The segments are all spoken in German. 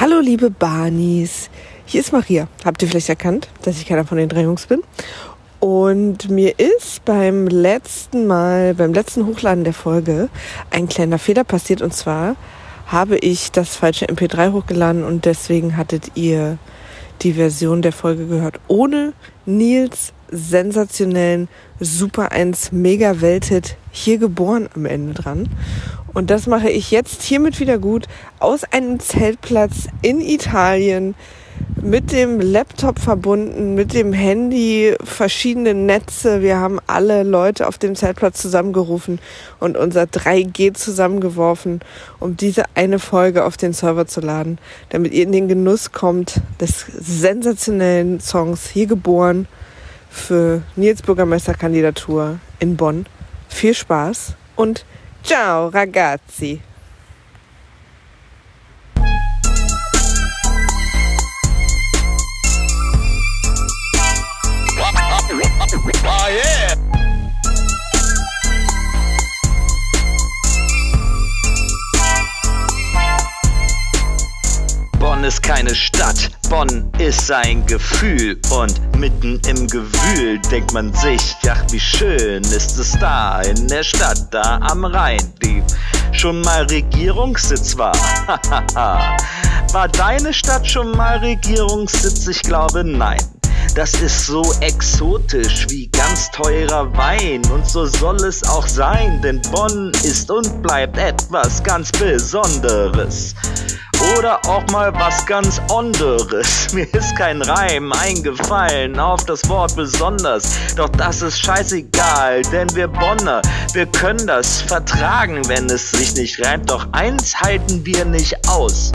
Hallo liebe Barnies, hier ist Maria. Habt ihr vielleicht erkannt, dass ich keiner von den 3 Jungs bin? Und mir ist beim letzten Hochladen der Folge ein kleiner Fehler passiert. Und zwar habe ich das falsche MP3 hochgeladen und deswegen hattet ihr die Version der Folge gehört ohne Nils sensationellen Super 1 Mega Welthit Hier geboren am Ende dran. Und das mache ich jetzt hiermit wieder gut aus einem Zeltplatz in Italien mit dem Laptop verbunden, mit dem Handy, verschiedene Netze. Wir haben alle Leute auf dem Zeltplatz zusammengerufen und unser 3G zusammengeworfen, um diese eine Folge auf den Server zu laden, damit ihr in den Genuss kommt des sensationellen Songs Hier geboren für Nils Bürgermeisterkandidatur in Bonn. Viel Spaß und ciao ragazzi! Oh yeah! Bonn ist keine Stadt, Bonn ist ein Gefühl. Und mitten im Gewühl denkt man sich, ach wie schön ist es da in der Stadt, da am Rhein, die schon mal Regierungssitz war. War deine Stadt schon mal Regierungssitz? Ich glaube nein. Das ist so exotisch wie ganz teurer Wein und so soll es auch sein, denn Bonn ist und bleibt etwas ganz Besonderes. Oder auch mal was ganz anderes. Mir ist kein Reim eingefallen auf das Wort besonders. Doch das ist scheißegal, denn wir Bonner, wir können das vertragen, wenn es sich nicht reimt. Doch eins halten wir nicht aus: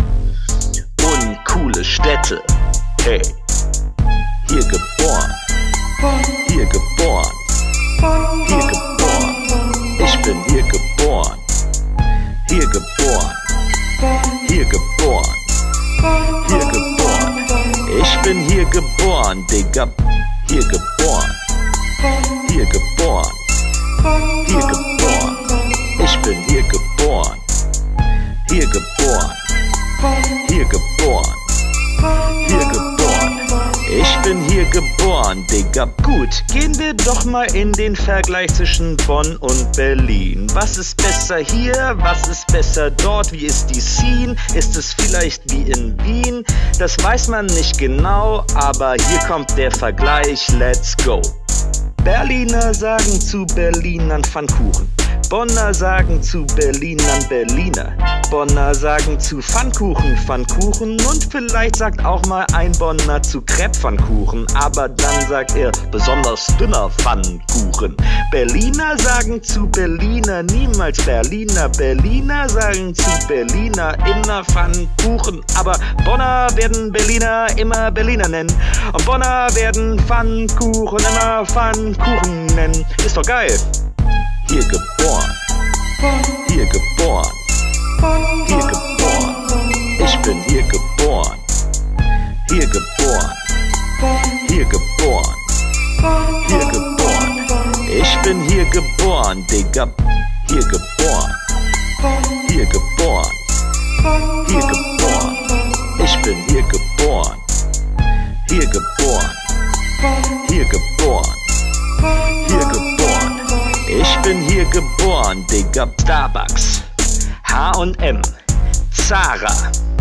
uncoole Städte. Hey, hier geboren, hier geboren, hier geboren. Ich bin hier geboren, hier geboren. Hier geboren, hier geboren. Ich bin hier geboren, Digga. Hier geboren, hier geboren, hier geboren. Ich bin hier geboren, hier geboren, hier geboren, hier geboren. Ich bin hier geboren, Digga. Gut, gehen wir doch mal in den Vergleich zwischen Bonn und Berlin. Was ist besser hier? Was ist besser dort? Wie ist die Scene? Ist es vielleicht wie in Wien? Das weiß man nicht genau, aber hier kommt der Vergleich. Let's go. Berliner sagen zu Berlinern Pfannkuchen. Bonner sagen zu Berlinern Berliner. Bonner sagen zu Pfannkuchen Pfannkuchen. Und vielleicht sagt auch mal ein Bonner zu Crepe Pfannkuchen. Aber dann sagt er besonders dünner Pfannkuchen. Berliner sagen zu Berliner niemals Berliner. Berliner sagen zu Berliner immer Pfannkuchen. Aber Bonner werden Berliner immer Berliner nennen. Und Bonner werden Pfannkuchen immer Pfannkuchen nennen. Ist doch geil. Hier geboren, hier geboren, hier geboren. Ich bin hier geboren, hier geboren, hier geboren, hier geboren. Ich bin hier geboren, Digga. Hier geboren, hier geboren, hier geboren. Ich bin hier geboren, hier geboren, hier geboren, hier geboren. Ich bin hier geboren, Digga. Starbucks, H&M, Zara,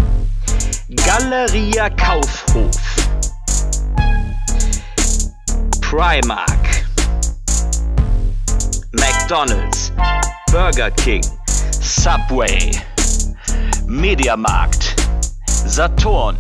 Galeria Kaufhof, Primark, McDonald's, Burger King, Subway, Mediamarkt, Saturn,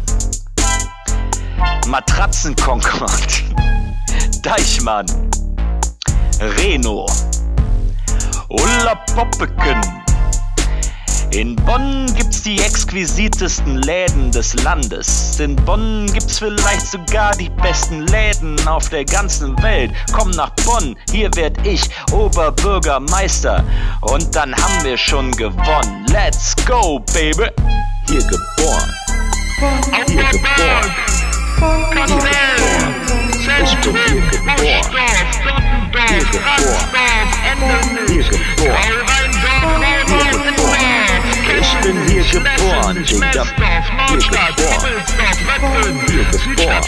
Matratzen Concord, Deichmann, Reno, Ulla Poppeken. In Bonn gibt's die exquisitesten Läden des Landes. In Bonn gibt's vielleicht sogar die besten Läden auf der ganzen Welt. Komm nach Bonn, hier werd ich Oberbürgermeister. Und dann haben wir schon gewonnen. Let's go, baby! Hier geboren, hier geboren, hier geboren. Ich bin hier geboren, hier geboren, hier geboren, hier geboren. Ich bin hier geboren, Digga. Hier geboren. Hier geboren.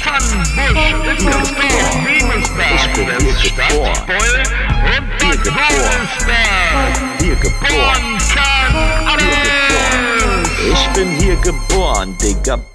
Ich bin hier geboren. Hier geboren. Hier geboren. Ich bin hier geboren, Digga.